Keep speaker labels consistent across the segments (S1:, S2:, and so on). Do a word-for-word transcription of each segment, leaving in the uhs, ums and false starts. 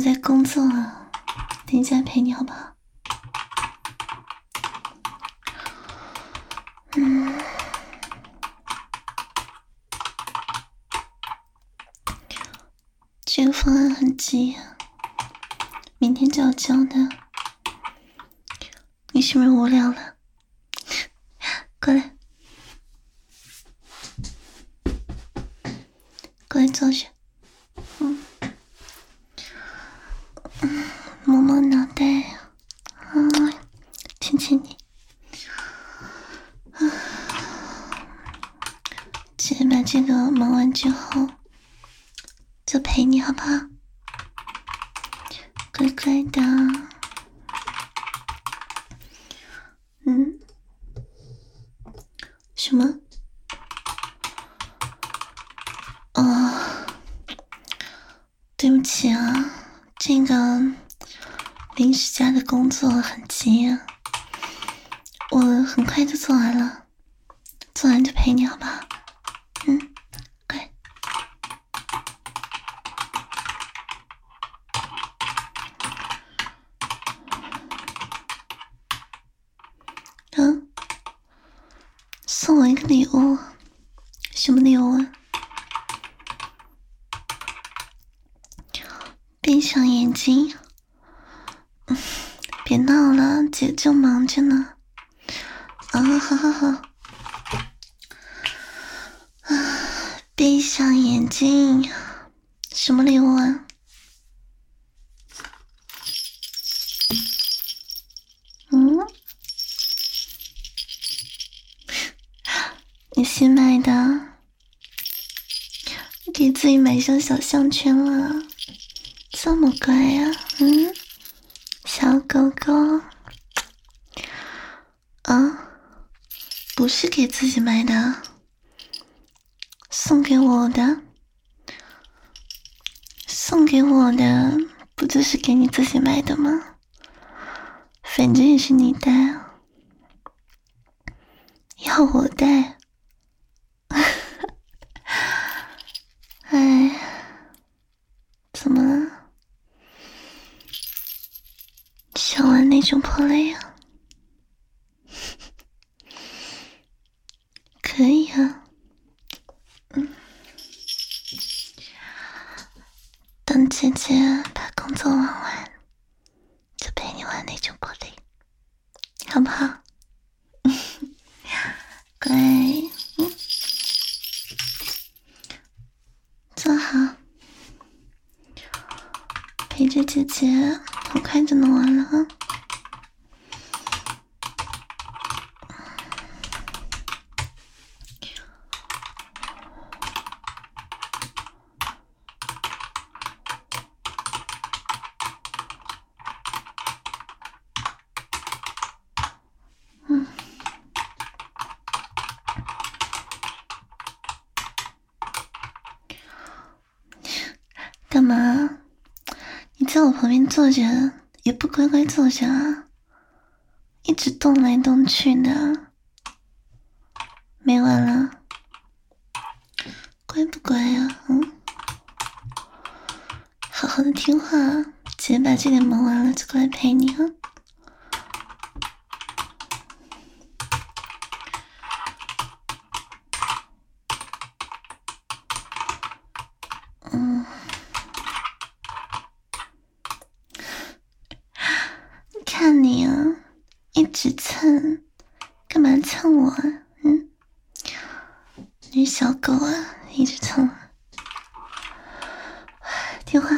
S1: 在工作了，等一下陪你好不好？嗯，这个方案很急，明天就要交的。你是不是无聊了？过来，过来坐下。嗯，嗯，摸摸脑袋，嗯，亲亲你。嗯，姐把这个忙完之后，就陪你好不好？乖乖的。嗯，什么？哦，对不起啊，这个临时加的工作很急啊，我很快就做完了，做完就陪你好不好？嗯，乖。嗯，送我一个礼物，什么礼物啊？闭上眼睛，嗯，别闹了，姐正忙着呢。啊，好好好，啊，闭上眼睛，什么礼物啊？嗯，你新买的，给自己买上小项圈了，这么乖呀、啊？嗯，小狗狗。啊，不是给自己买的，送给我的。送给我的不就是给你自己买的吗？反正也是你戴啊，要我戴。哎，怎么了？想玩那种破类啊？可以啊，嗯，等姐姐把工作玩完，就陪你玩那种破类，好不好？乖，嗯，坐好，陪着姐姐，很快就能玩了啊。嗯，干嘛？你在我旁边坐着，也不乖乖坐着啊，一直动来动去的。没完了，乖不乖啊？嗯，好好的听话，姐把这个忙完了就过来陪你啊。嗯，看你啊，一直蹭，干嘛蹭我啊？嗯，你小狗啊，一直蹭我。听话。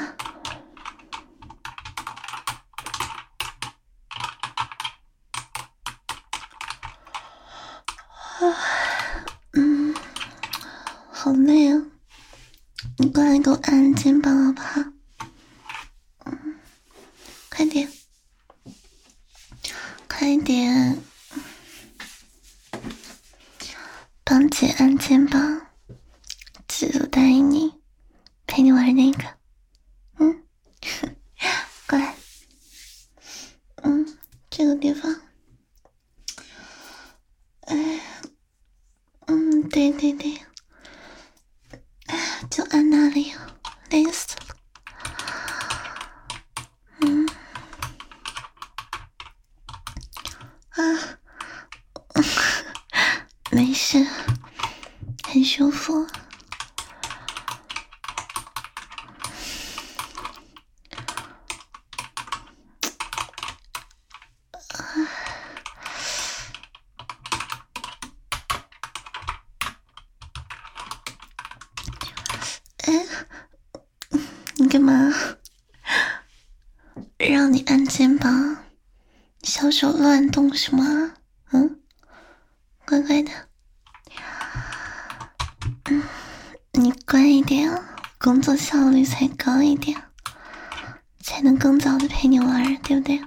S1: 嗯，好累啊，你过来给我按肩膀好不好？嗯，快点，快点，帮姐按肩膀，姐就答应你，陪你玩那个。嗯，过来。嗯，这个地方。哎，嗯，对对对，哎，就按那里，累死了。 没事，很舒服。哎，你干嘛？让你按肩膀，小手乱动什么？嗯，乖乖的。嗯，你乖一点，工作效率才高一点，才能更早的陪你玩，对不对？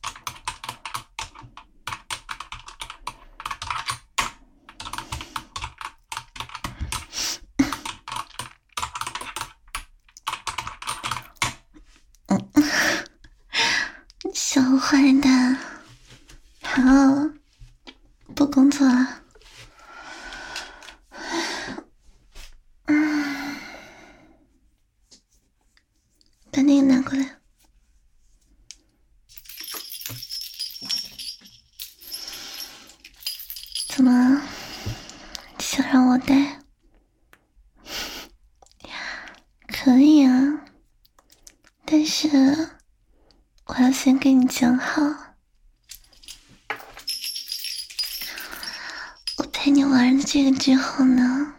S1: 嗯，小坏蛋，好，不工作了。嗯，把那个拿过来。怎么想让我带？可以啊，但是我要先跟你讲好，我陪你玩了这个之后呢，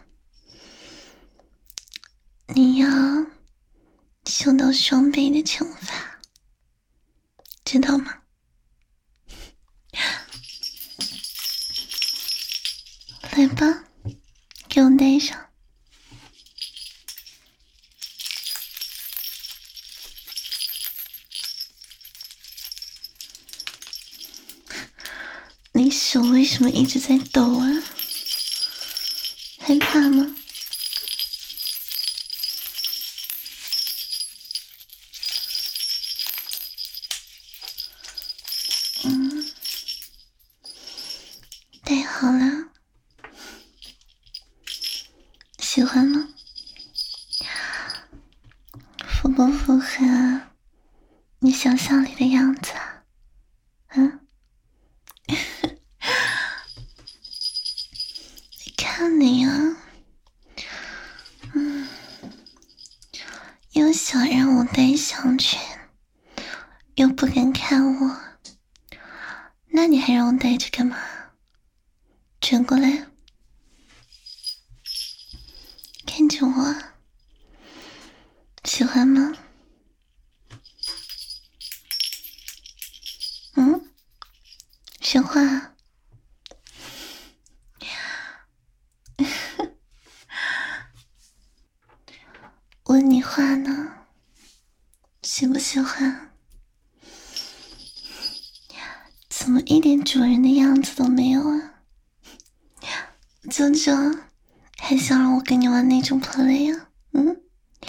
S1: 你要受到双倍的惩罚，知道吗？来吧，给我戴上。你手为什么一直在抖啊？害怕吗？嗯，戴好了，喜欢吗？符不符合你想象里的样子啊？嗯？看你啊，嗯，又想让我戴项圈，又不敢看我，那你还让我戴着干嘛？转过来，看着我，喜欢吗？嗯，说话。问你话呢，喜不喜欢？怎么一点主人的样子都没有啊？舅舅还想让我跟你玩那种 play 啊？嗯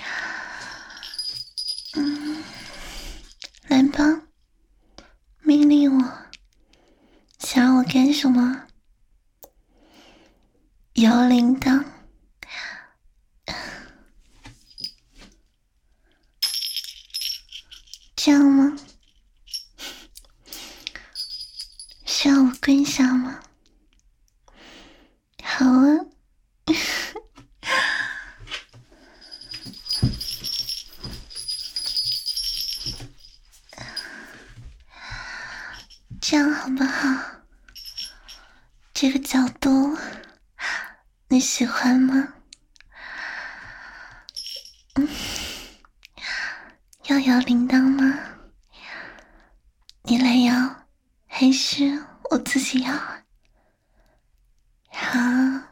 S1: 嗯，来吧，命令我，想让我干什么？摇铃铛。这样吗？需要我跪下吗？好啊。这样好不好？这个角度你喜欢吗？嗯，要摇铃铛吗？你来摇还是我自己摇？好，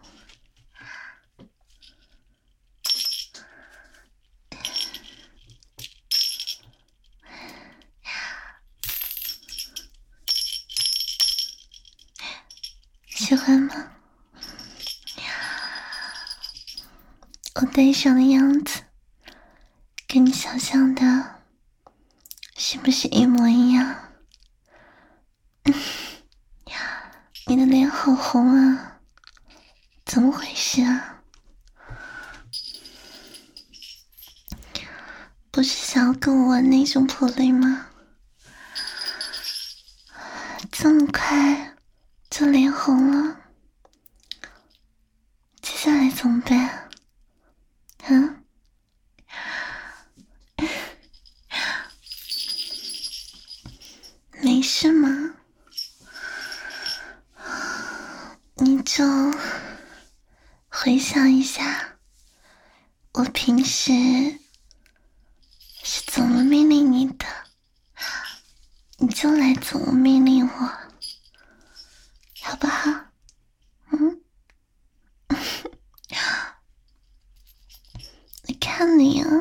S1: 喜欢吗？我戴上的样子跟你想象的是不是一模一样？嗯，你的脸好红啊，怎么回事啊？不是想要跟我玩那种 play 吗？这么快就脸红了？ 怎么办？嗯？没事吗？你就回想一下，我平时是怎么命令你的，你就来怎么命令我，好不好？嗯？你看你啊，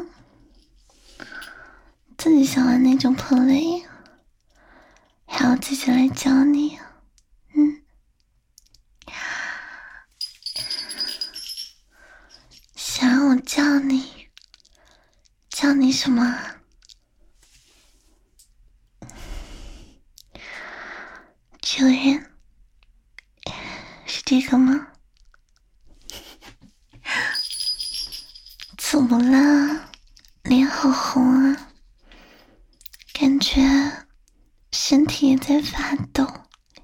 S1: 自己想玩那种 play， 还要自己来教你，嗯？想让我教你，教你什么？主人，是这个吗？怎么了？脸好红啊，感觉身体也在发抖。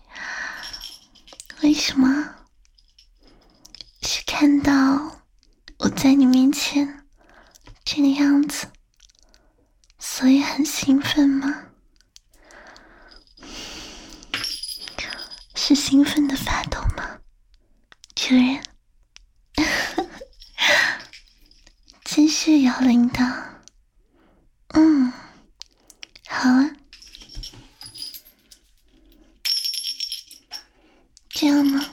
S1: 为什么？是看到我在你面前这个样子，所以很兴奋吗？是兴奋的发抖吗，主人？继续摇铃铛。嗯，好啊。这样吗？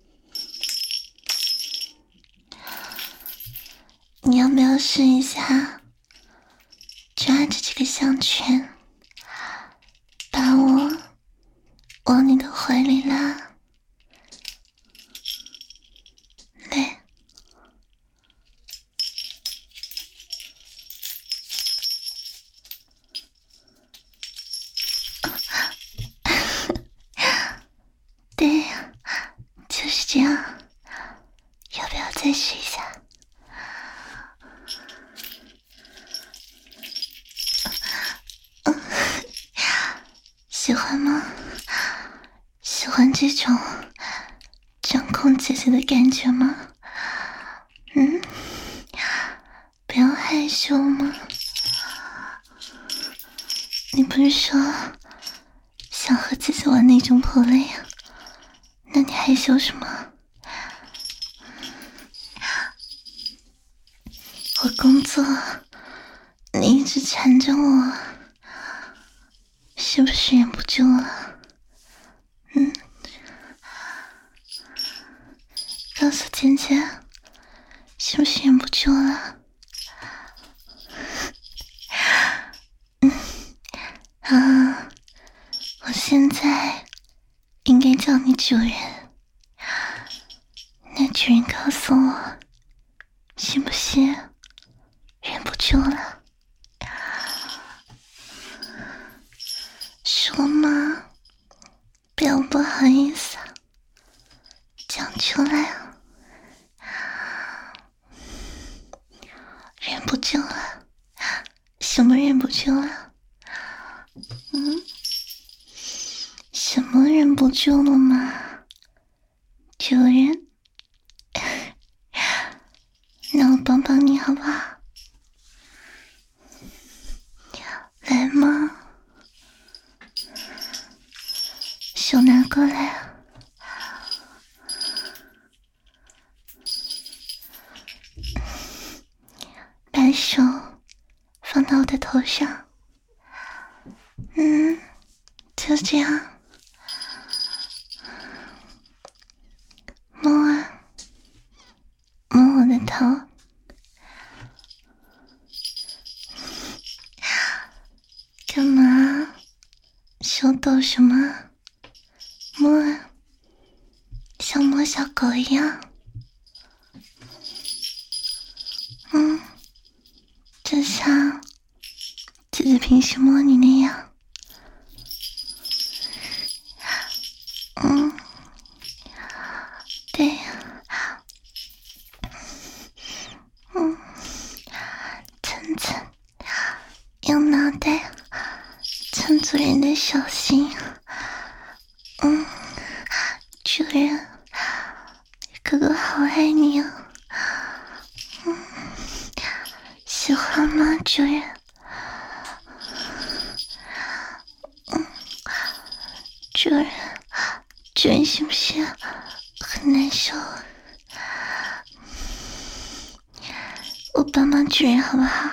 S1: 你要不要试一下，抓着这个项圈，把我往你的怀里拉？来。对呀，就是这样。要不要再试一下？喜欢吗？喜欢这种掌控姐姐的感觉吗？嗯？不要害羞吗？你不是说想和姐姐玩那种 play 啊？那你害羞什么？我工作，你一直缠着我，是不是忍不住了？嗯？告诉姐姐，是不是忍不住了？嗯啊，我现在应该叫你主人，那主人告诉我，是不是忍不住了？说嘛，不要不好意思啊，讲出来啊。忍不住了？什么忍不住了？嗯？什么忍不住了吗？主人？那我帮帮你好不好？来嘛，手拿过来啊。把手放到我的头上。嗯，就这样。摸啊，摸我的头。干嘛？手抖什么？摸啊，像摸小狗一样。嗯，就像姐姐平时摸你那样。嗯，对。嗯，蹭蹭，用脑袋蹭主人的手心。嗯，主人，哥哥好爱你啊。 好吗，主人？嗯，主人，主人是不是很难受？我帮帮主人好不好？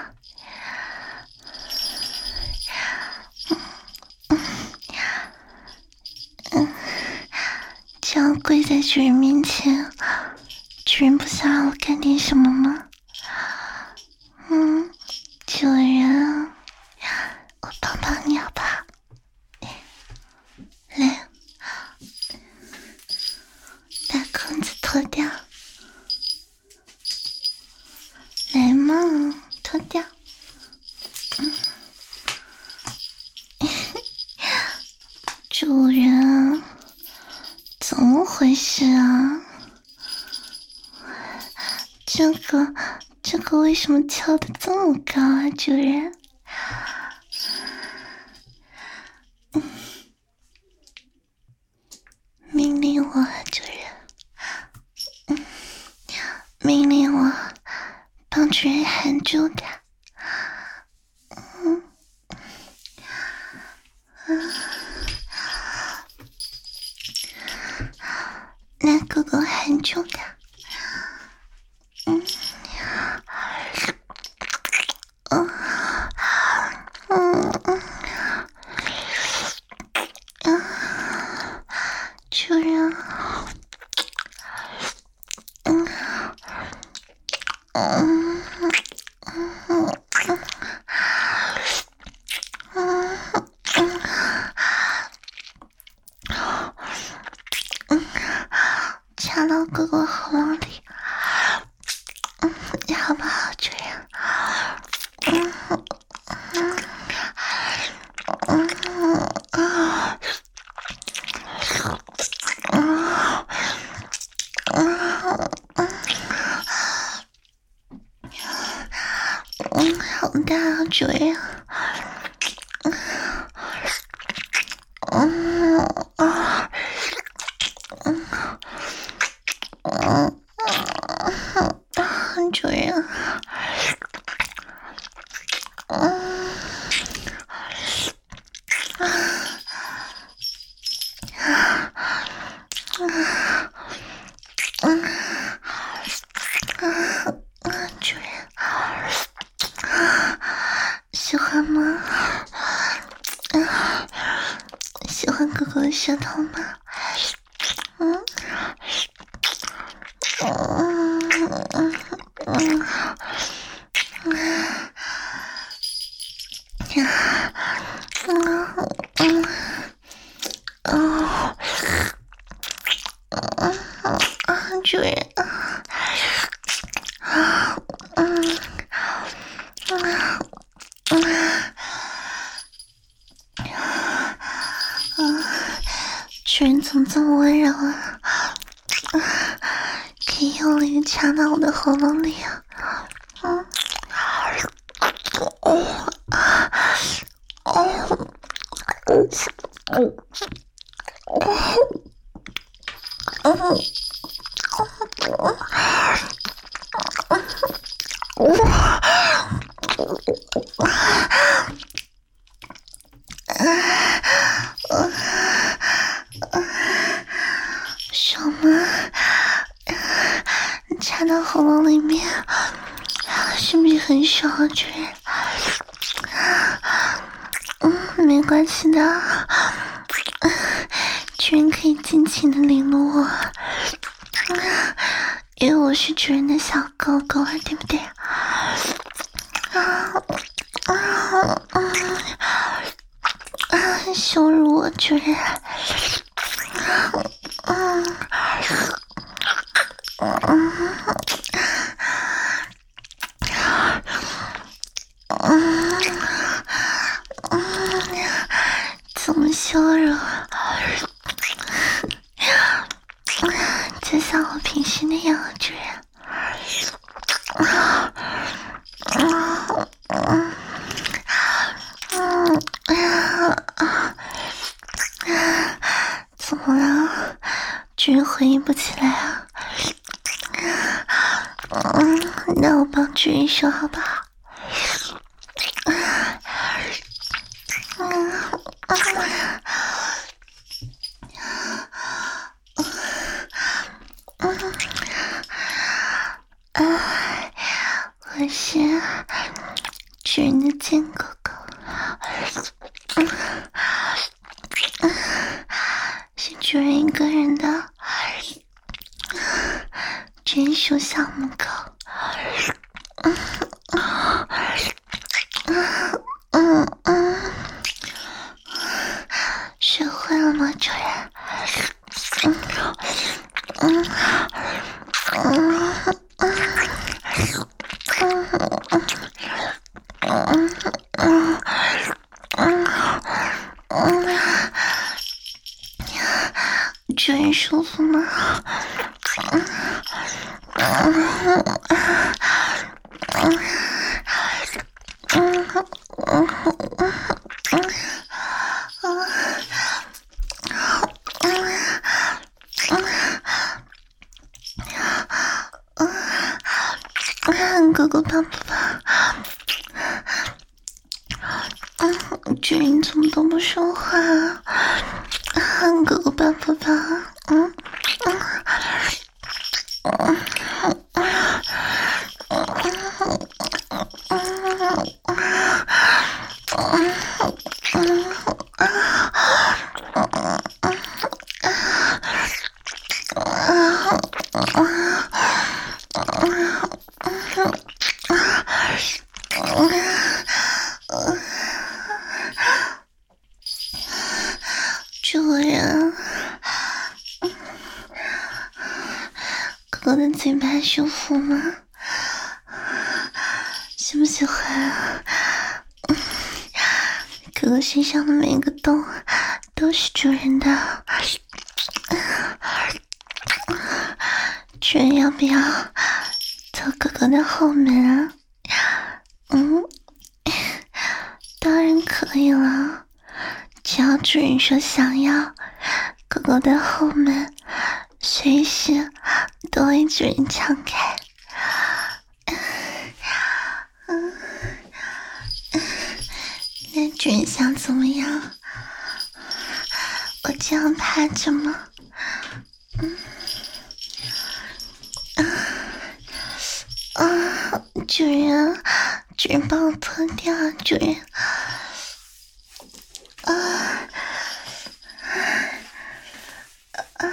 S1: 嗯嗯，这样跪在主人面前，主人不想让我干点什么吗？嗯，主人，我帮帮你好不好？来，把裤子脱掉，来嘛，脱掉。嗯，主人，怎么回事啊？这个这个为什么跳得这么高啊，主人？嗯，命令我，主人。嗯，命令我帮主人含住他。嗯，嗯，那哥哥含住他。嗯，嗯嗯嗯，主人，嗯嗯嗯嗯嗯，插到哥哥喉咙里。嗯，你好不好，主人？嗯嗯嗯嗯嗯嗯嗯，好大啊，主人！嗯啊嗯嗯嗯，主人！嗯嗯嗯，主人，喜欢吗？嗯，喜欢哥哥的舌头吗？嗯嗯嗯嗯嗯嗯嗯，主人，嗯嗯嗯，主人怎么这么温柔啊？可以用力插到我的喉咙里啊！嗯，哦啊哦哦哦哦爽吗？插到喉咙里面，是不是很爽啊，主人？嗯，没关系的，主人可以尽情的凌辱我，因为我是主人的小狗狗啊，对不对？啊啊啊！羞辱我，主人！嗯嗯嗯嗯，怎么羞辱？就像我平时那样，主人。啊啊嗯嗯啊啊！怎么了？主人回应不起来啊？嗯，那我帮主人说好不好？ 的是主人的贱狗狗，嗯嗯、是主人一个人的专属小母狗。嗯嗯嗯，学会了吗，主人？嗯嗯嗯嗯嗯嗯嗯嗯，主人舒服吗？嗯嗯嗯哥哥棒不棒？嗯，主人怎么都不说话啊？哥哥棒不棒？嗯嗯嗯主人，哥哥的嘴巴舒服吗？喜不喜欢啊？哥哥身上的每个洞都是主人的，主人要不要走哥哥的后门啊？嗯，当然可以了，只要主人说想要，哥哥的后门随时都为主人敞开。嗯，那主人想怎么样？我这样趴着吗？嗯，啊啊，主人，主人帮我脱掉，主人。啊啊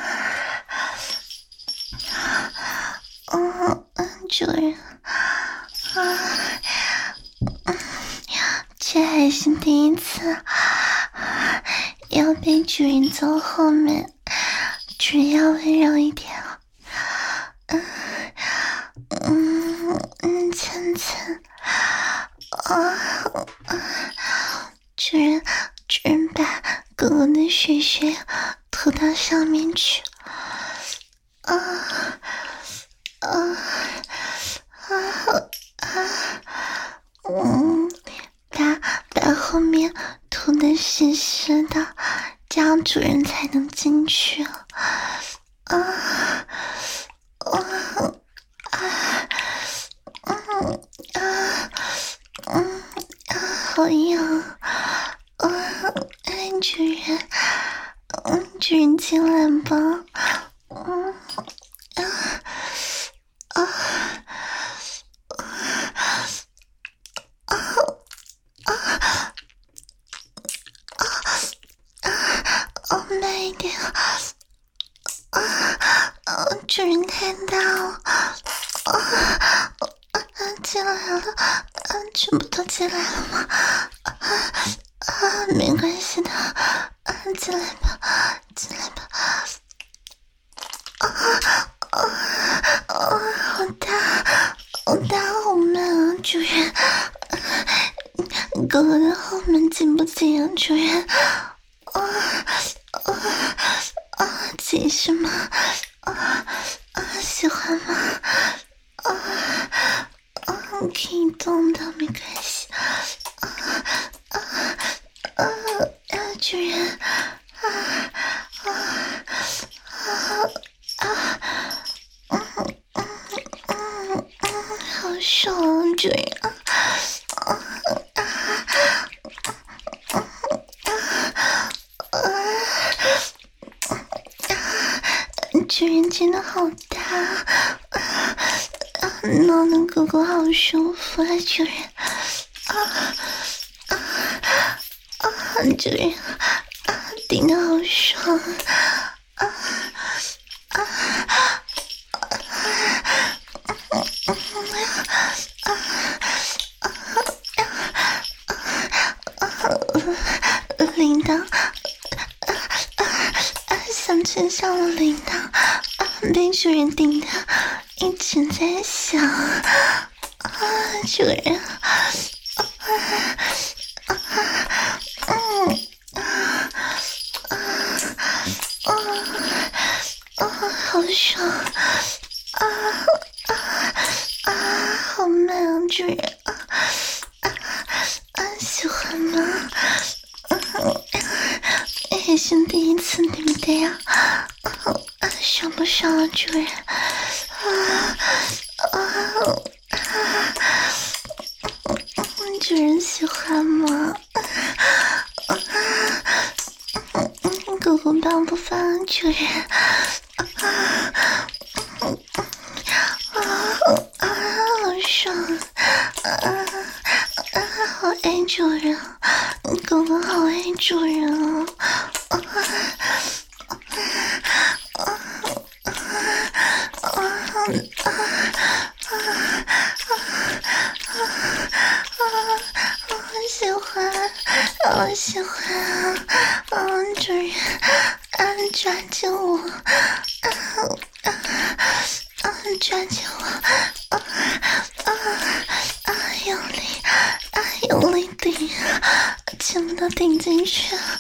S1: 啊！主人，啊，这还是第一次要被主人走后面，主人要温柔一点。嗯嗯嗯，亲亲，啊啊！主人，主人把哥哥的水水涂到上面去。啊啊啊啊！嗯，把把后面涂得湿湿的，这样主人才能进去。啊啊啊啊！嗯啊嗯啊，好痒！啊，哎，主人，嗯，主人进来吧。嗯啊啊啊啊啊！慢一点！啊啊！主人太大了！啊啊！进来了！啊，全部都进来了吗？啊啊！没关系的，啊，进来吧，进来吧。啊啊啊！好大，好大，好闷啊，主人！哥哥的后门紧不紧啊，主人？啊啊啊！紧是吗？啊啊！喜欢吗？啊啊！可以动的，没关系。啊啊啊啊！主人！啊啊啊啊！嗯嗯嗯嗯，好爽啊，主人！啊啊啊啊啊！主人真的好大啊！ 挠的狗狗好舒服啊，主人！啊啊啊！主人啊，顶的好爽啊啊！铃铛，想吃上了铃铛，被主人顶的一直在响啊！主人，嗯啊啊啊啊！好爽啊啊啊！好美啊，主人啊啊！喜欢吗？也是第一次，对不对呀？啊，爽不爽啊，主人？啊啊啊！主人喜欢吗？啊，狗狗棒不棒，主人？啊啊啊！好爽啊！啊，好爱主人，狗狗好爱主人啊！喜欢，好喜欢啊！嗯，主人，啊，抓住我，啊啊啊，抓住我，啊啊啊，用力，啊，用力顶，全部都顶进去，啊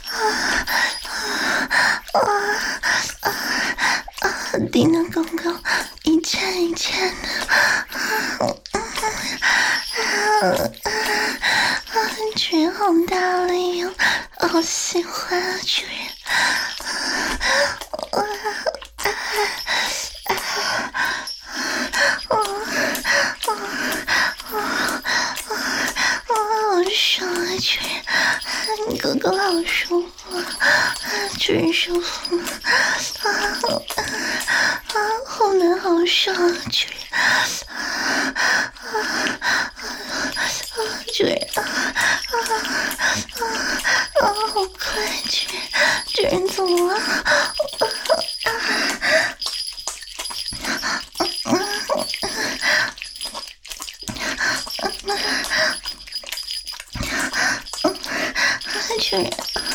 S1: 啊啊啊啊！顶的狗狗一颤一颤的，啊啊啊！主人好大力哦，好喜欢啊，主人！啊啊啊啊啊啊！好爽啊，主人！狗狗好舒服啊，主人舒服吗？啊啊啊！好难好爽啊，主人！啊啊啊！主人啊啊啊啊！好快，主人！主人怎么了？啊啊啊！主人！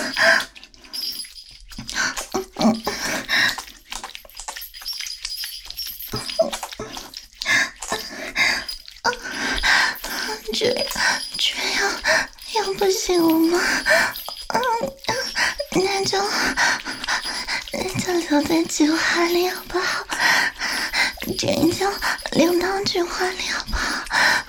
S1: 主人，主人要要不行了吗？嗯，那就那就留在菊花里好不好？主人就留到菊花里好不好？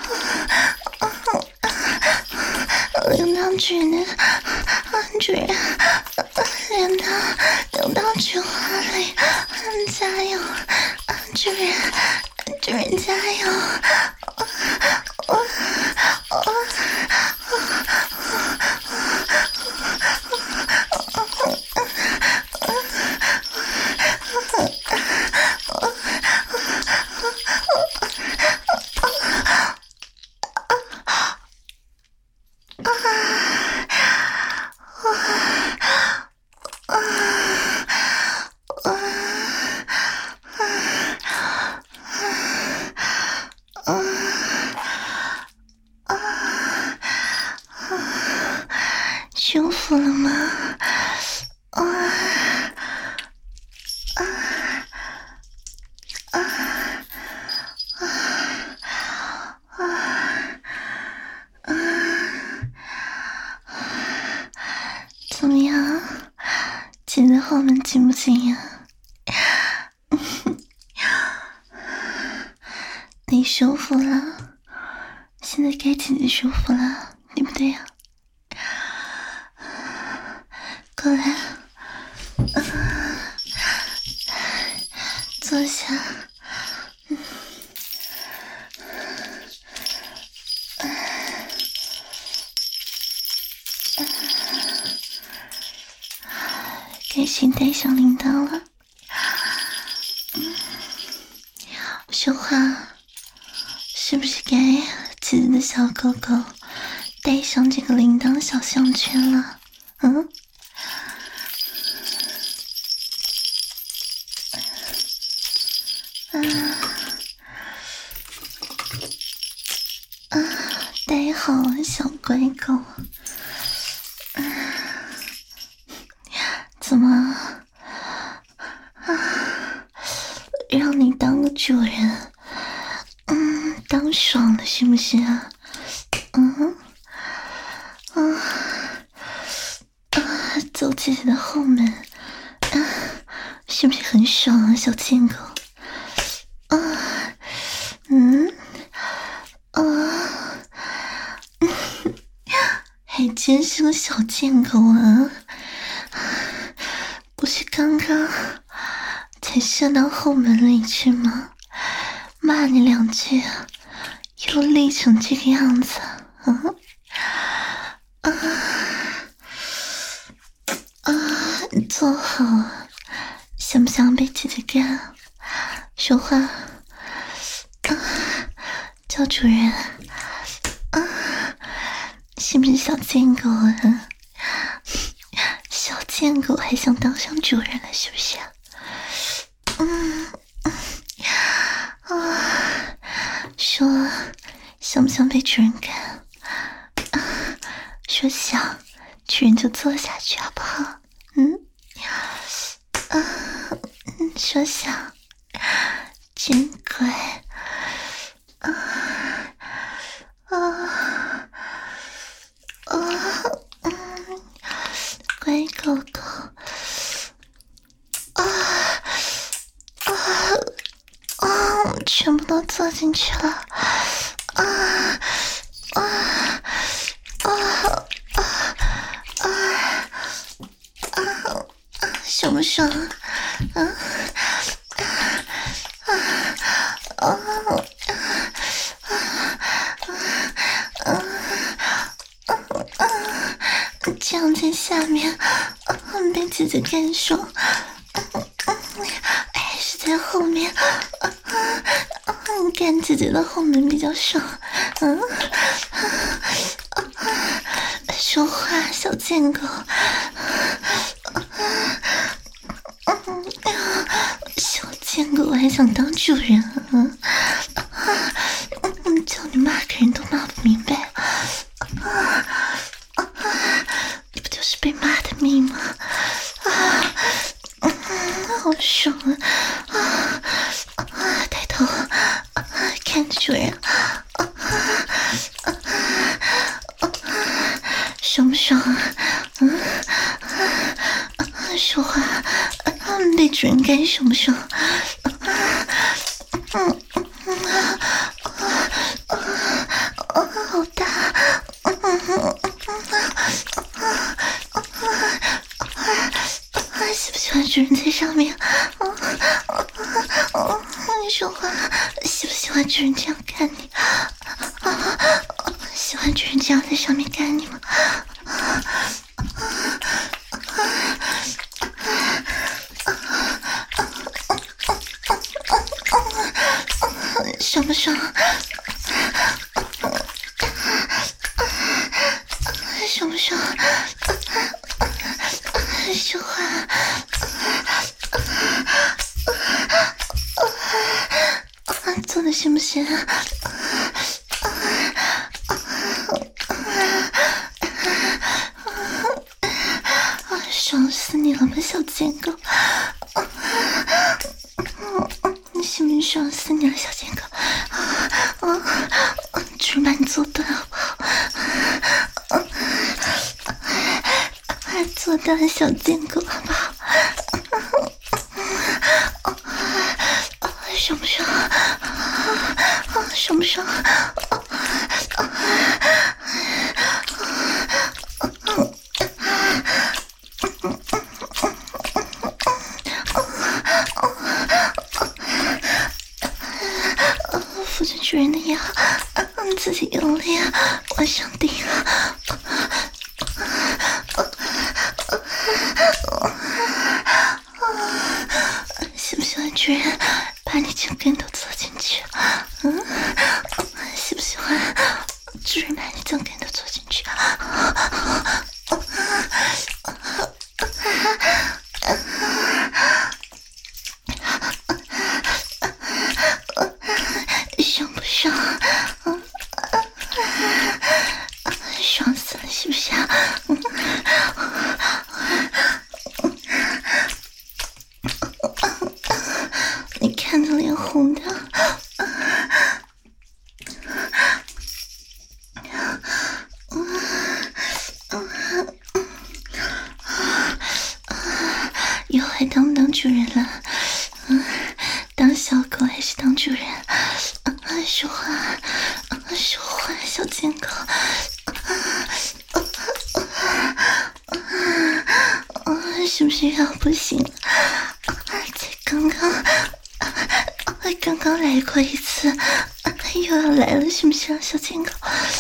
S1: 留到主人的，主人留到留到菊花里，加油，主人，主人加油！我我舒服了吗？啊啊啊啊啊啊！怎么样？觉得后面紧不紧呀？你舒服了，现在该姐姐舒服了，对不对呀？过来，坐下。嗯，该先戴上铃铛了。嗯，说话是不是该自己的小狗狗戴上这个铃铛小项圈了？嗯？啊啊！戴好了，小乖狗。啊、怎么啊？让你当个主人，嗯，当爽了是不是啊？嗯啊啊！走自己的后门啊，是不是很爽啊，小贱狗？啊，嗯啊，还真是个小贱狗啊！不是刚刚才射到后门里去吗？骂你两句，又累成这个样子，啊啊啊！坐好，想不想被姐姐干？说话，啊，叫主人，啊，是不是小贱狗啊？小贱狗还想当上主人了，是不是？嗯啊，说想不想被主人干？啊，说想，主人就坐下去好不好？嗯啊，说想，真乖啊啊啊！嗯，乖狗狗啊啊啊！全部都坐进去了啊啊啊啊啊啊！爽不爽啊？啊啊啊啊啊啊！这样在下面被姐姐干爽，还是在后面干姐姐的后门比较爽。嗯，说话小贱狗。小贱狗还想当主人啊？嗯，叫你骂个人都骂不明白啊！啊，你不就是被骂的命吗？啊，嗯，好爽啊！啊啊，抬头啊，看着主人啊啊啊！爽不爽啊？嗯啊，说话啊，被主人干爽不爽？啊嗯嗯啊啊啊！好大！嗯嗯嗯啊啊啊！喜不喜欢主人在上面？啊啊啊！你说话，喜不喜欢主人这样干你？啊啊！喜欢主人这样在上面干你吗？啊啊啊啊！爽不爽？爽不爽？说话，做的行不行？爽死你了吧，小贱狗！你信不信爽死你了，小贱狗？啊，主人把你做断好不好？做断小贱狗好不好？爽不爽？爽不爽？扶着主人的腰，自己用力往上顶。喜不喜欢主人把你整根都坐进去？嗯， 爽不爽？爽死了是不是啊？你看着脸红的。以后还当不当主人了？嗯，当小狗还是当主人？啊，说话，啊，说话，小贱狗！啊，是不是要不行了？啊，才刚刚，啊，刚刚来过一次，啊，又要来了，是不是啊，小贱狗？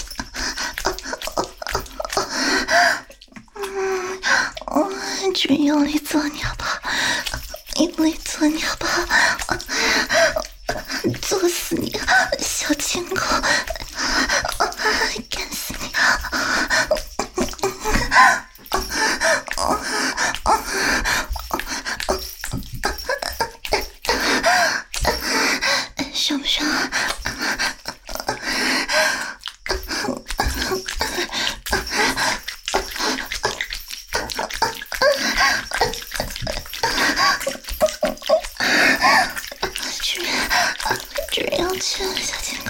S1: 嗯，我只用力做你好不好？用力做你好不好？做死你，小贱狗！干死你！爽不爽？居然居然要吃了，小贱狗！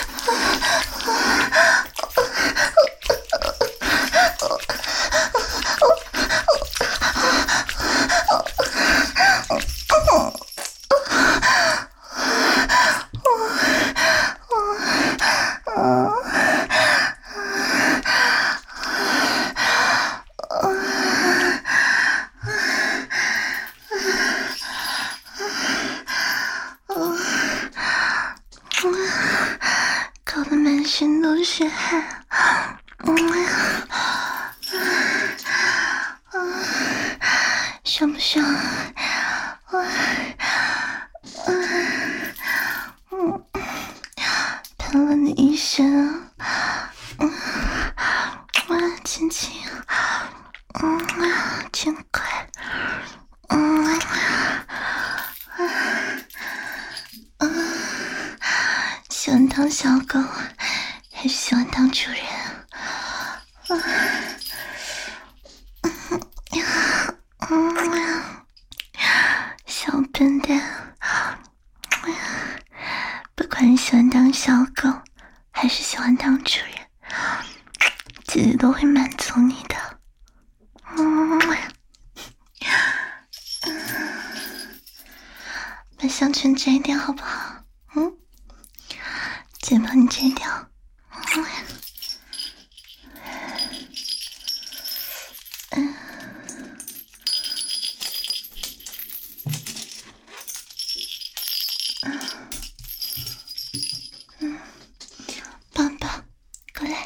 S1: 搞得满身都是汗，嗯，爽不爽？嗯，喷了你一身，嗯，哇，亲亲，嗯，真快，嗯，嗯。喜欢当小狗还是喜欢当主人？小笨蛋，不管你喜欢当小狗还是喜欢当主人，姐姐都会满足你的。把项圈摘掉好不好？嗯，姐帮你摘掉。嗯，嗯，抱抱，过来，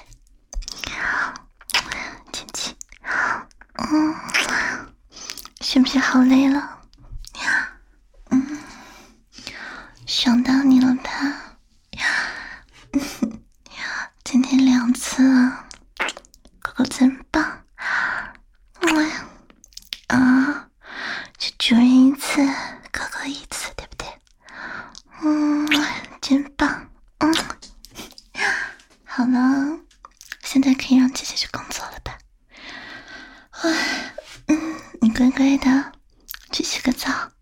S1: 亲亲。嗯，是不是好累了？嗯，爽到你了吧？今天两次了，狗狗真棒！嗯啊，是主人一次，狗狗一次，对不对？嗯，真棒！嗯，好了，现在可以让姐姐去工作了吧？嗯，你乖乖的去洗个澡。